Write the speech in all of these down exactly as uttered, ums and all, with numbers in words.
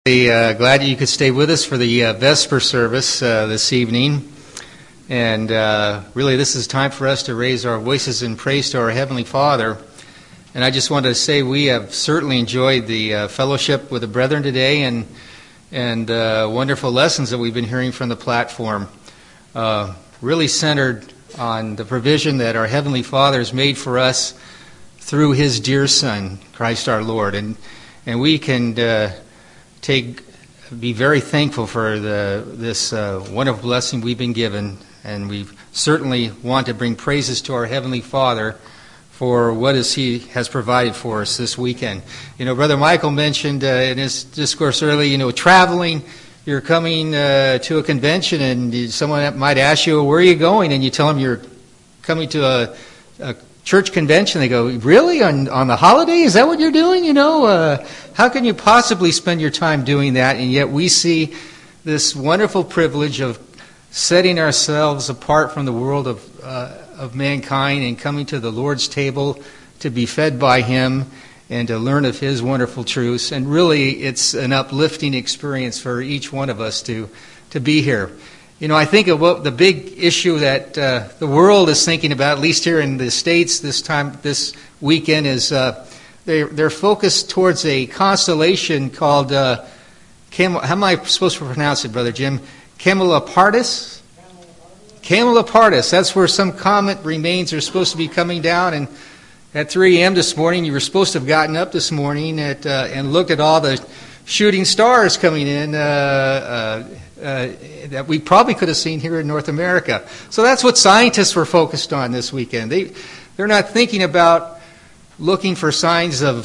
Uh, glad you could stay with us for the uh, Vesper service uh, this evening. And uh, really, this is time for us to raise our voices in praise to our Heavenly Father. And I just wanted to say we have certainly enjoyed the uh, fellowship with the brethren today and and uh, wonderful lessons that we've been hearing from the platform. Uh, really centered on the provision that our Heavenly Father has made for us through His dear Son, Christ our Lord. And, and we can... Uh, Take, be very thankful for the this uh, wonderful blessing we've been given, and we certainly want to bring praises to our Heavenly Father for what is He has provided for us this weekend. You know, Brother Michael mentioned uh, in his discourse earlier, you know, traveling. You're coming uh, to a convention, and someone might ask you, "Where are you going?" And you tell them you're coming to a, a church convention. They go, "Really? On on the holiday? Is that what you're doing? You know, uh, how can you possibly spend your time doing that?" And yet we see this wonderful privilege of setting ourselves apart from the world of uh, of mankind and coming to the Lord's table to be fed by Him and to learn of His wonderful truths. And really, it's an uplifting experience for each one of us to to be here. You know, I think of what the big issue that uh, the world is thinking about, at least here in the States this time, this weekend, is uh, they're, they're focused towards a constellation called, uh, Cam- how am I supposed to pronounce it, Brother Jim? Camelopardalis? Camelopardalis. That's where some comet remains are supposed to be coming down. And at three a.m. this morning, you were supposed to have gotten up this morning at, uh, and looked at all the shooting stars coming in, uh, uh, Uh, that we probably could have seen here in North America. So that's what scientists were focused on this weekend. They, they're not thinking about looking for signs of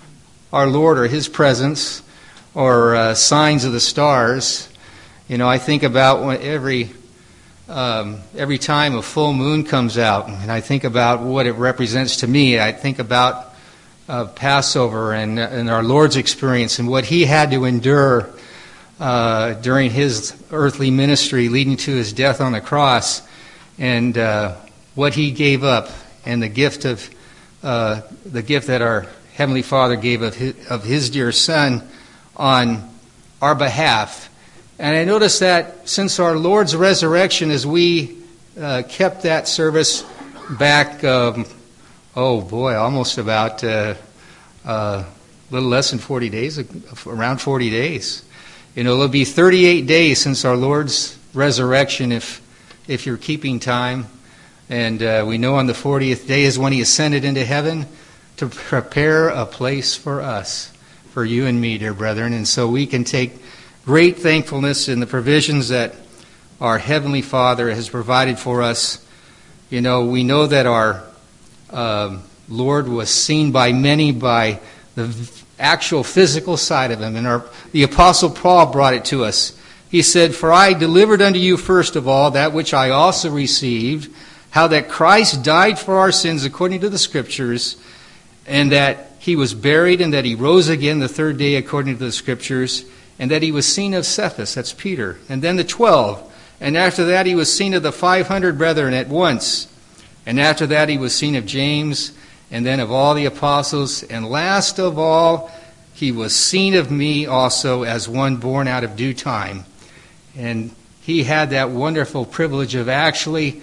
our Lord or His presence or uh, signs of the stars. You know, I think about when every um, every time a full moon comes out, and I think about what it represents to me. I think about uh, Passover and, and our Lord's experience and what He had to endure Uh, during His earthly ministry leading to His death on the cross, and uh, what He gave up, and the gift of uh, the gift that our Heavenly Father gave of his, of His dear Son on our behalf. And I noticed that since our Lord's resurrection, as we uh, kept that service back, um, oh boy, almost about uh, uh, a little less than forty days, around forty days. You know, it'll be thirty-eight days since our Lord's resurrection if if you're keeping time. And uh, we know on the fortieth day is when He ascended into heaven to prepare a place for us, for you and me, dear brethren. And so we can take great thankfulness in the provisions that our Heavenly Father has provided for us. You know, we know that our um, Lord was seen by many by the actual physical side of Him. And our, the Apostle Paul brought it to us. He said, "For I delivered unto you first of all that which I also received, how that Christ died for our sins according to the Scriptures, and that He was buried, and that He rose again the third day according to the Scriptures, and that He was seen of Cephas," that's Peter, "and then the twelve. And after that He was seen of the five hundred brethren at once. And after that He was seen of James, and then of all the apostles, and last of all, He was seen of me also as one born out of due time." And He had that wonderful privilege of actually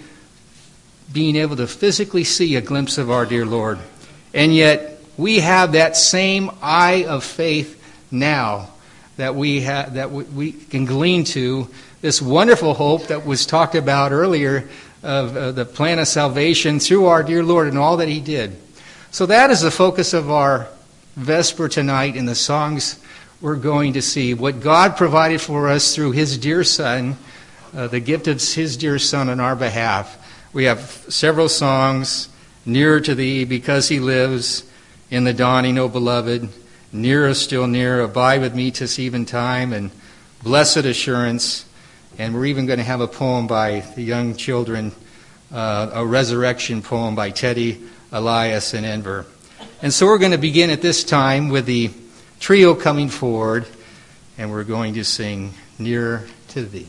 being able to physically see a glimpse of our dear Lord. And yet, we have that same eye of faith now that we have, that we can glean to this wonderful hope that was talked about earlier of uh, the plan of salvation through our dear Lord and all that He did. So that is the focus of our Vesper tonight in the songs we're going to see. What God provided for us through His dear Son, uh, the gift of His dear Son on our behalf. We have several songs: "Nearer to Thee, Because He Lives," "In the Dawning, O Beloved," "Nearer, Still Nearer," "Abide with Me 'Tis Eventime," and "Blessed Assurance." And we're even going to have a poem by the young children, uh, a resurrection poem by Teddy Elias and Enver. And so we're going to begin at this time with the trio coming forward, and we're going to sing "Nearer to Thee."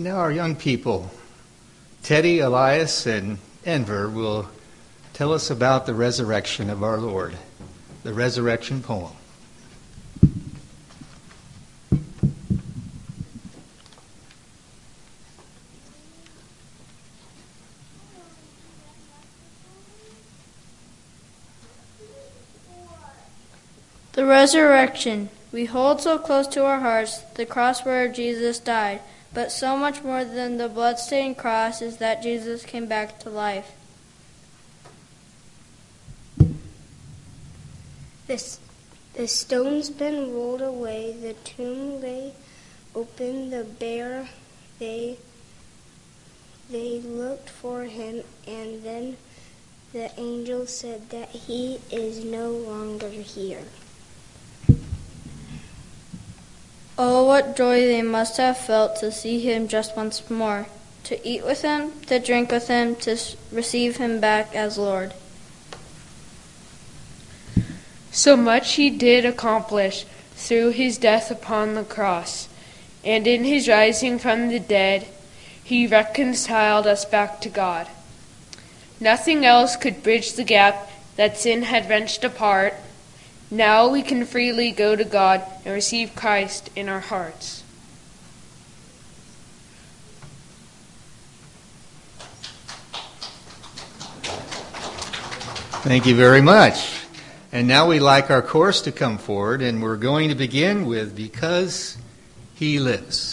now our young people, Teddy, Elias, and Enver, will tell us about the resurrection of our Lord, the resurrection poem. The resurrection. We hold so close to our hearts the cross where Jesus died, but so much more than the bloodstained cross is that Jesus came back to life. The, the stone's been rolled away, the tomb lay open, the bare, they, they looked for him, and then the angel said that he is no longer here. Oh, what joy they must have felt to see him just once more, to eat with him, to drink with him, to receive him back as Lord. So much he did accomplish through his death upon the cross, and in his rising from the dead, he reconciled us back to God. Nothing else could bridge the gap that sin had wrenched apart. Now we can freely go to God and receive Christ in our hearts. Thank you very much. And now we'd like our chorus to come forward, and we're going to begin with Because He Lives.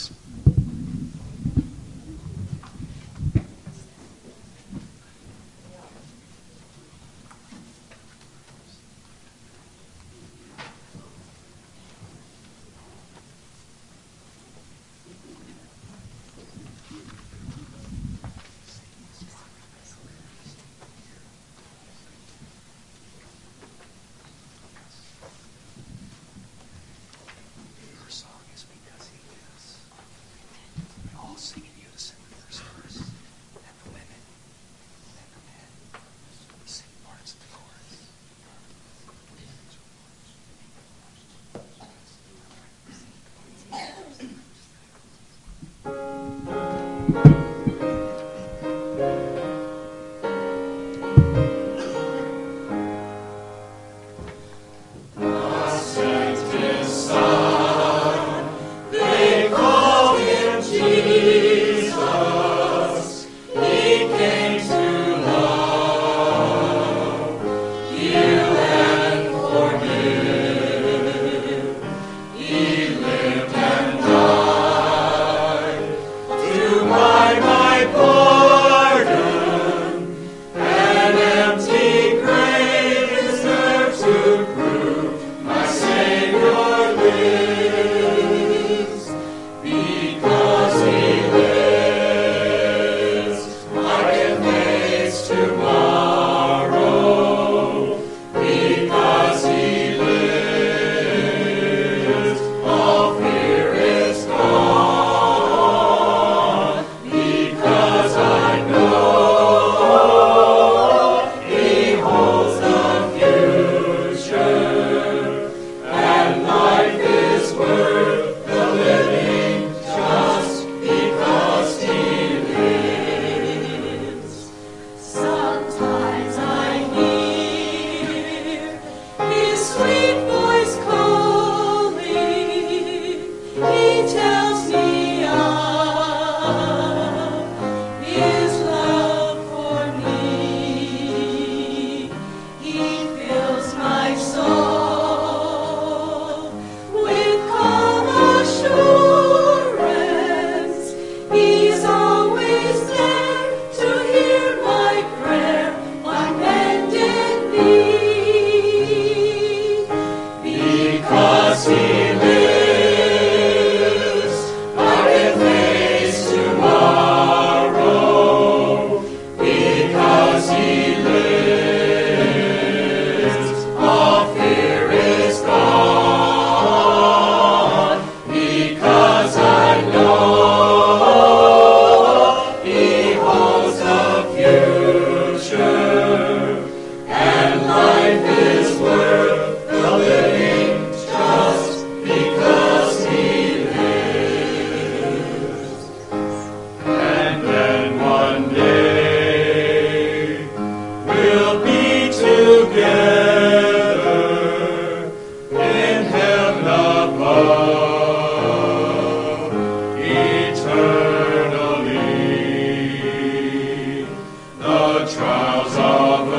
trials of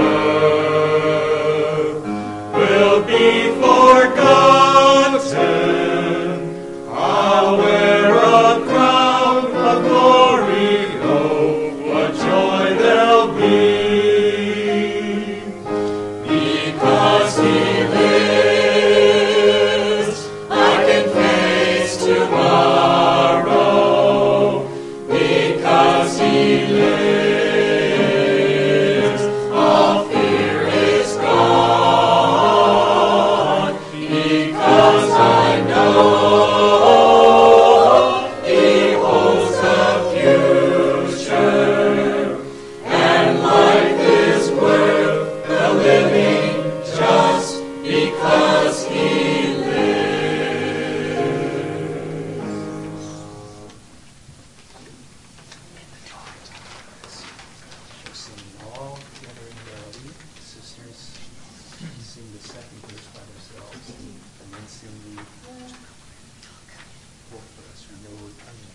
earth will be forgotten. I'll wear a crown of glory, oh, what joy there'll be. Because he lives, I can face tomorrow. Because he lives, all fear is gone. Because I know he holds the future, and life is worth the living just because he lives. We're singing all together in melody. Sisters sing the second verse by themselves, and then sing the fourth verse. We know we're coming.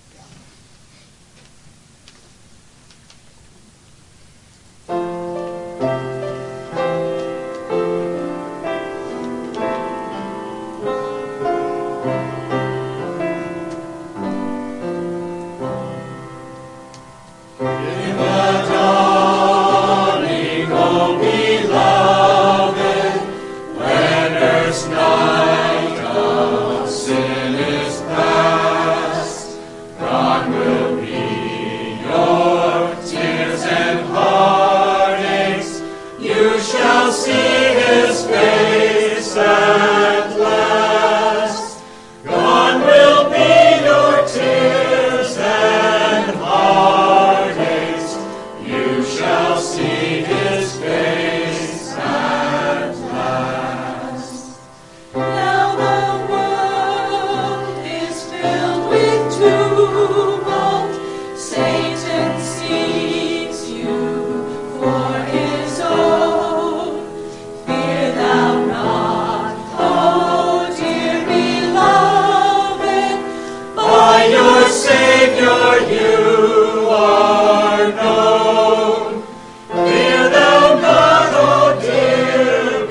In the dawning, oh beloved, when earth's night of sin is past, God will be your tears and heartaches. You shall see his face at last. God will be your tears and heartaches. You shall see his face at last. Now the world is filled with tumult. Satan seeks you for his own. Fear thou not, oh dear beloved, By your Savior you are known. Fear thou not, oh dear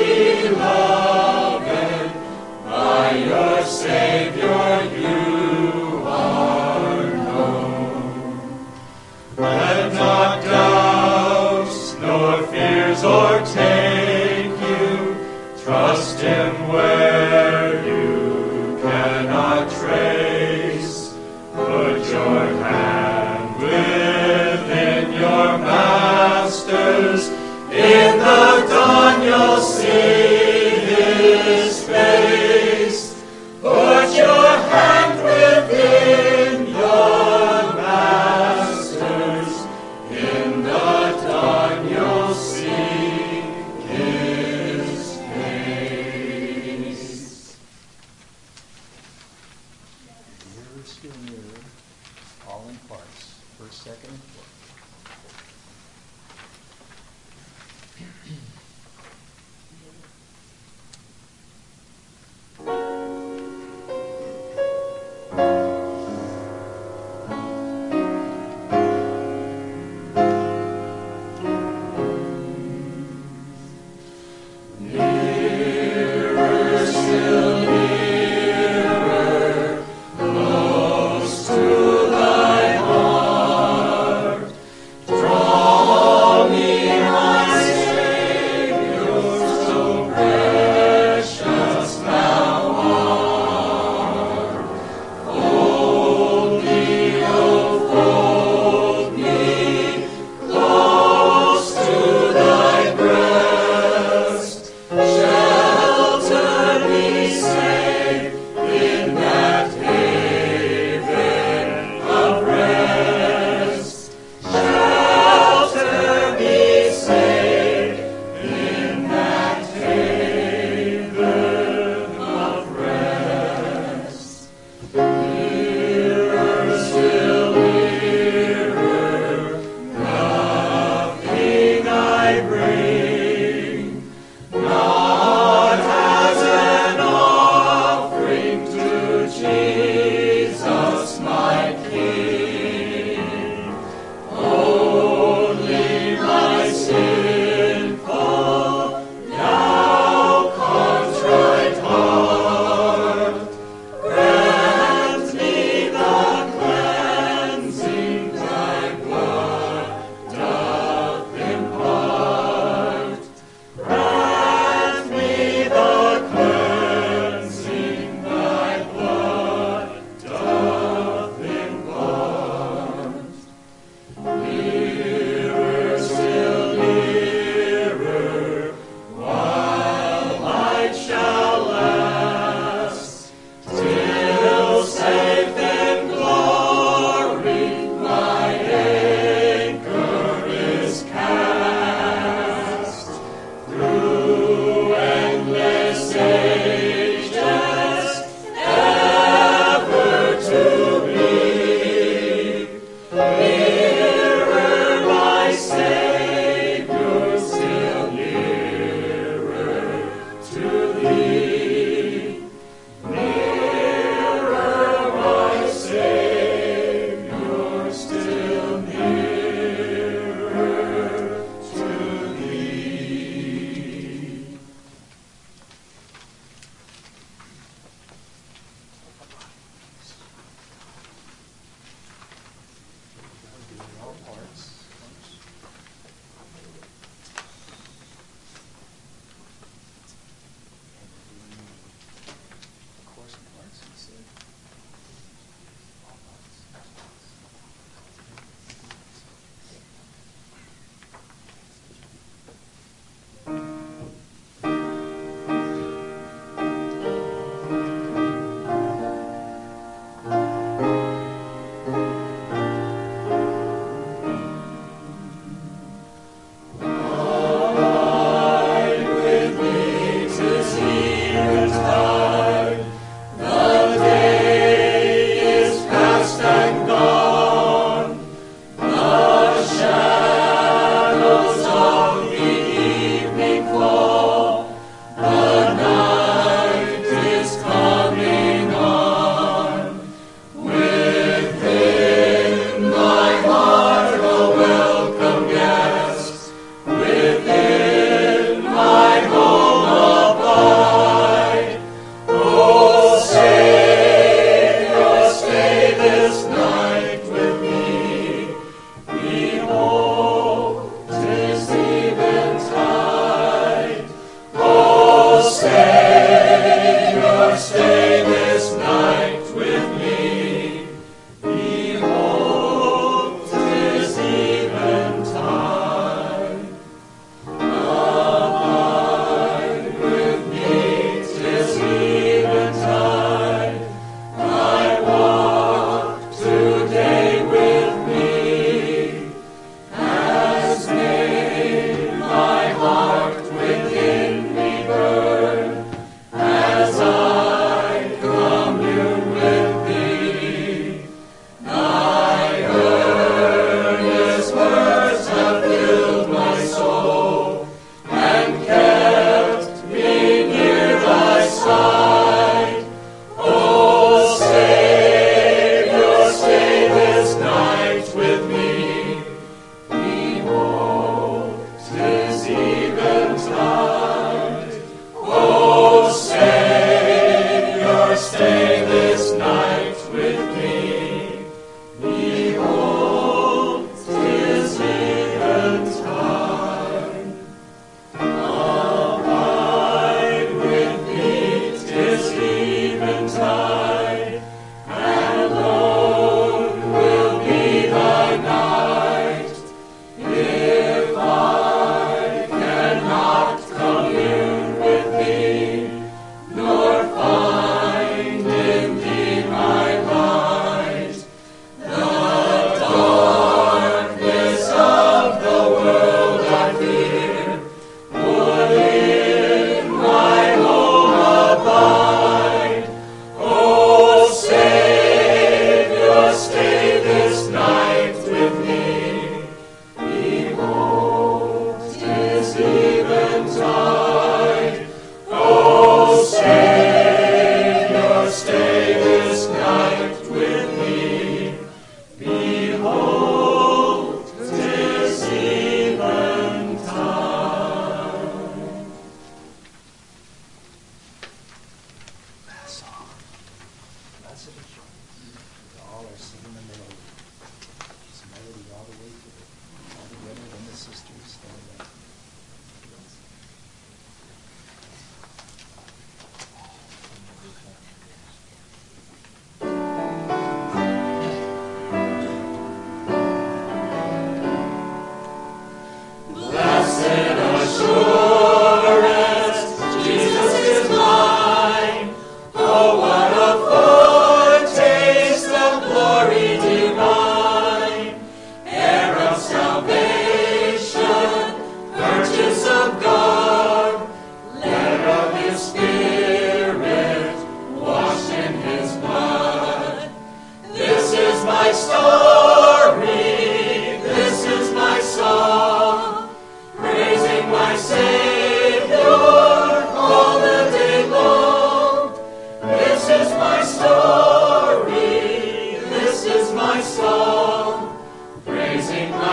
beloved, by your Savior you are known. Let not doubts nor fears o'ertake you. Trust him where you cannot trace. Put your hand within your master's. In the dawn you'll see his face. Put your hand within your master's. In the dawn you'll see his face. Nearer, still nearer, all in parts. First, second, and fourth. Nearer, still nearer, close to thy heart. Draw me, my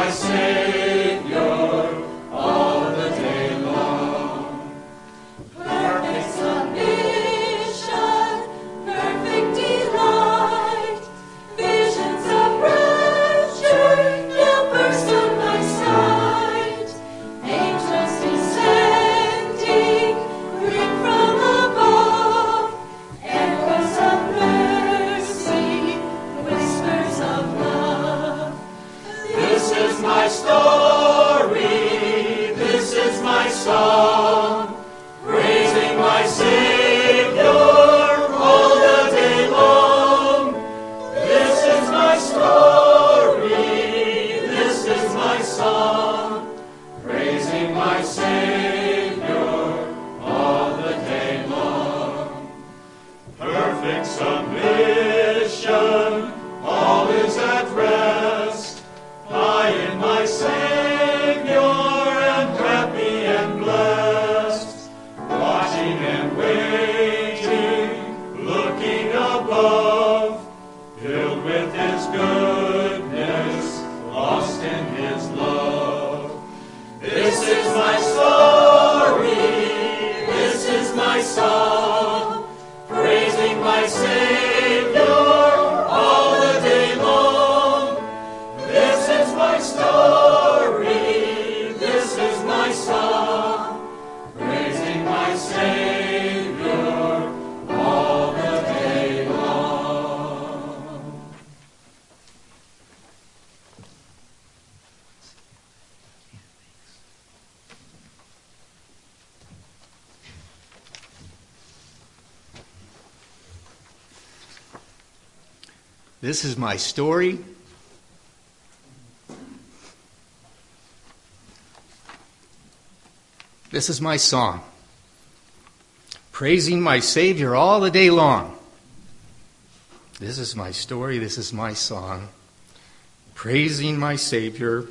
my Savior all the day long. Perfect submission, perfect delight, visions of rapture now burst on my sight. Angels descending, bring from above, echoes of mercy, whispers of love. This is my story, this is my song, praising my Savior all the day long. This is my story, this is my song, praising my Savior all the day long. Perfect submission, all is at rest. I in my Savior am happy and blessed, watching and waiting, looking above, filled with His goodness, lost in His love. This is my story, this is my song, praising my Savior all the day long. This is my story, this is my song, praising my Savior all the day long. This is my story. This is my song, praising my Savior all the day long. This is my story, this is my song, praising my Savior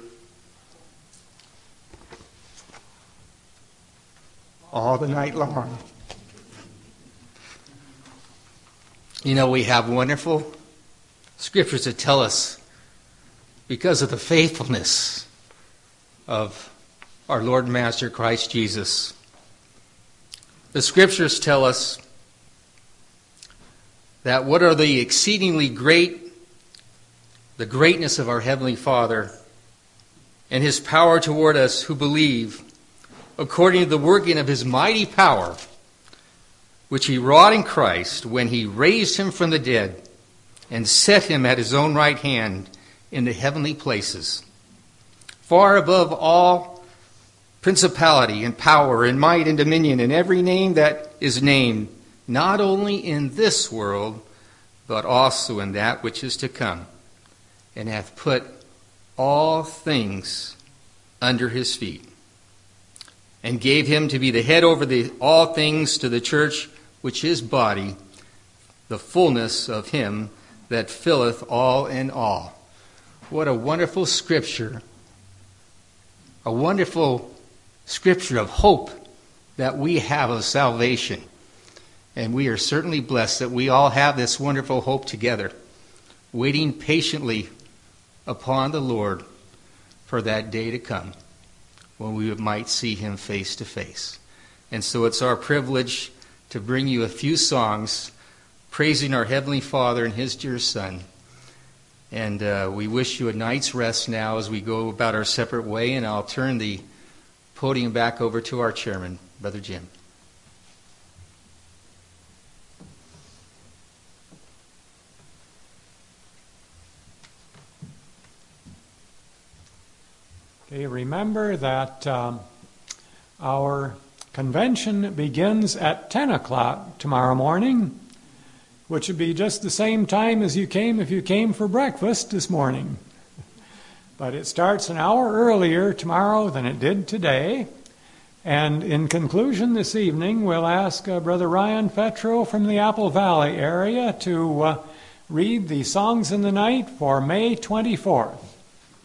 all the night long. You know, we have wonderful scriptures that tell us, because of the faithfulness of our Lord and Master Christ Jesus, the scriptures tell us that what are the exceedingly great, the greatness of our Heavenly Father and His power toward us who believe, according to the working of His mighty power, which He wrought in Christ when He raised Him from the dead and set Him at His own right hand in the heavenly places, far above all principality and power and might and dominion and every name that is named, not only in this world, but also in that which is to come, and hath put all things under His feet, and gave Him to be the head over the, all things to the church, which is body, the fullness of Him that filleth all in all. What a wonderful scripture. A wonderful scripture of hope that we have of salvation. And we are certainly blessed that we all have this wonderful hope together, waiting patiently upon the Lord for that day to come when we might see Him face to face. And so it's our privilege to bring you a few songs praising our Heavenly Father and His dear Son. And uh, we wish you a night's rest now as we go about our separate way, and I'll turn the podium back over to our chairman, Brother Jim. Okay, remember that um, our convention begins at ten o'clock tomorrow morning, which would be just the same time as you came if you came for breakfast this morning. But it starts an hour earlier tomorrow than it did today. And in conclusion this evening, we'll ask uh, Brother Ryan Fetro from the Apple Valley area to uh, read the Songs in the Night for May twenty-fourth.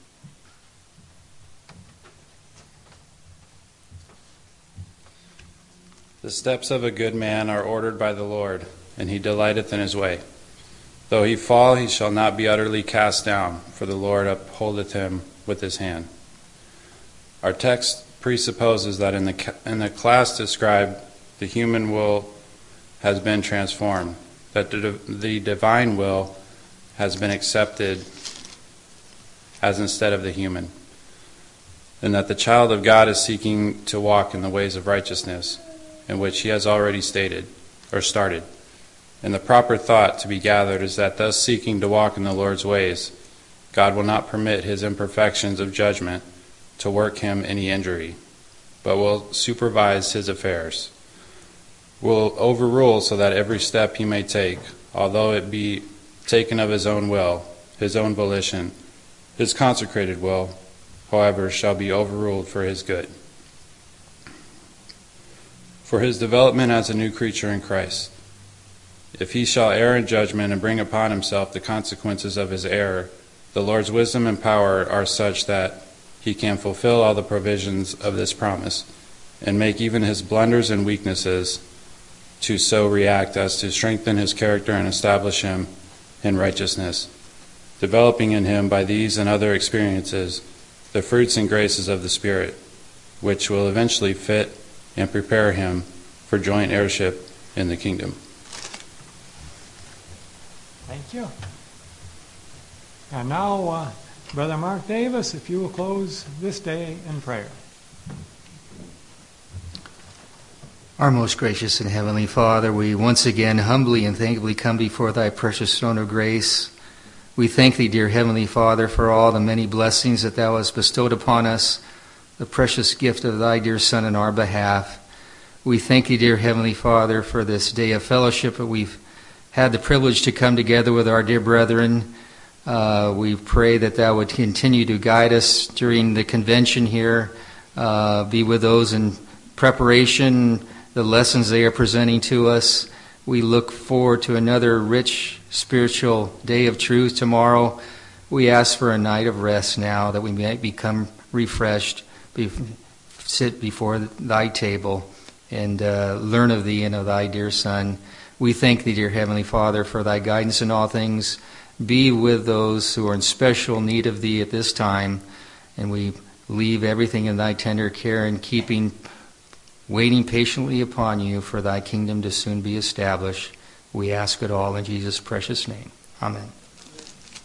The steps of a good man are ordered by the Lord, and he delighteth in his way. Though he fall, he shall not be utterly cast down, for the Lord upholdeth him with his hand. Our text presupposes that in the, in the class described, the human will has been transformed, that the, the divine will has been accepted as instead of the human, and that the child of God is seeking to walk in the ways of righteousness, in which he has already stated, or started. And the proper thought to be gathered is that thus seeking to walk in the Lord's ways, God will not permit his imperfections of judgment to work him any injury, but will supervise his affairs, will overrule so that every step he may take, although it be taken of his own will, his own volition, his consecrated will, however, shall be overruled for his good. For his development as a new creature in Christ. If he shall err in judgment and bring upon himself the consequences of his error, the Lord's wisdom and power are such that he can fulfill all the provisions of this promise, and make even his blunders and weaknesses to so react as to strengthen his character and establish him in righteousness, developing in him by these and other experiences the fruits and graces of the Spirit, which will eventually fit and prepare him for joint heirship in the kingdom. Thank you. And now, uh, Brother Mark Davis, if you will close this day in prayer. Our most gracious and heavenly Father, we once again humbly and thankfully come before thy precious throne of grace. We thank thee, dear Heavenly Father, for all the many blessings that thou hast bestowed upon us, the precious gift of thy dear Son in our behalf. We thank thee, dear Heavenly Father, for this day of fellowship that we've had the privilege to come together with our dear brethren. Uh, we pray that thou would continue to guide us during the convention here, uh, be with those in preparation, the lessons they are presenting to us. We look forward to another rich spiritual day of truth tomorrow. We ask for a night of rest now, that we may become refreshed, be, sit before thy table, and uh, learn of thee and of thy dear Son. We thank thee, dear Heavenly Father, for thy guidance in all things. Be with those who are in special need of thee at this time, and we leave everything in thy tender care and keeping, waiting patiently upon you for thy kingdom to soon be established. We ask it all in Jesus' precious name. Amen.